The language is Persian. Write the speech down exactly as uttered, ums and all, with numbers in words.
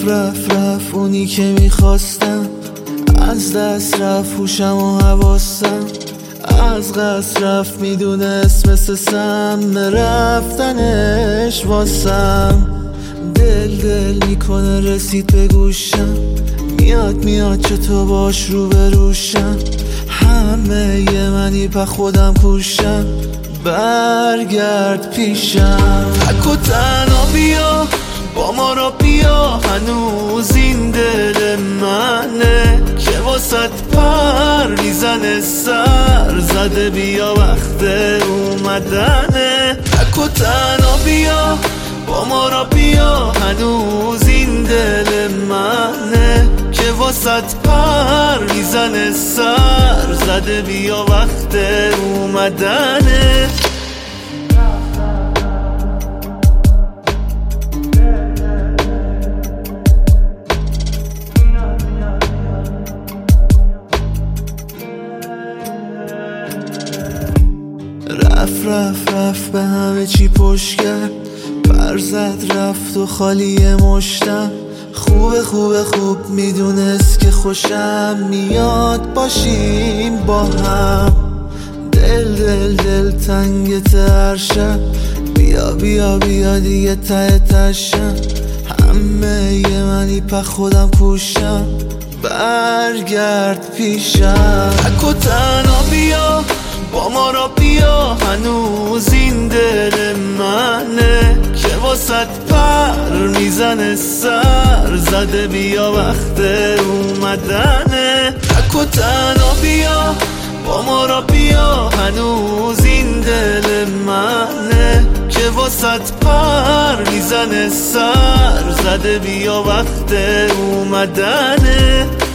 رفت رفت رفت اونی که میخواستم، از دست رفت هوشم و حواسم، از قصد رفت میدونست مثل سم رفتنش واسم. دل دل میکنه رسید به گوشم، میاد میاد چطور باش رو بروشم، همه یه منی پا خودم کوشم، برگرد پیشم. تک و تنها بیا با ما را بیا، هنوز این دل منه که واسط پر میزنه سر زده، بیا وقت اومدنه. تک و تنها بیا با ما را بیا، هنوز این دل منه که واسط پر میزنه سر زده، بیا وقت اومدنه. رفت رفت رفت به همه چی پشت کرد، پر زد رفت و خالی مشتم. خوبه خوبه خوب میدونست که خوشم میاد باشیم با هم. دل دل دل تنگ هر شب، بیا بیا بیا دیگه ته تشم، همه یه منی پا خودم کوشم، برگرد پیشم. تک و تنها بیا با ما را بیا، هنوز این دل منه که واسط پر میزنه سر زده، بیا وقت اومدنه. تک و تنها بیا با ما را بیا، هنوز این دل منه که واسط پر میزنه سر زده، بیا وقت اومدنه.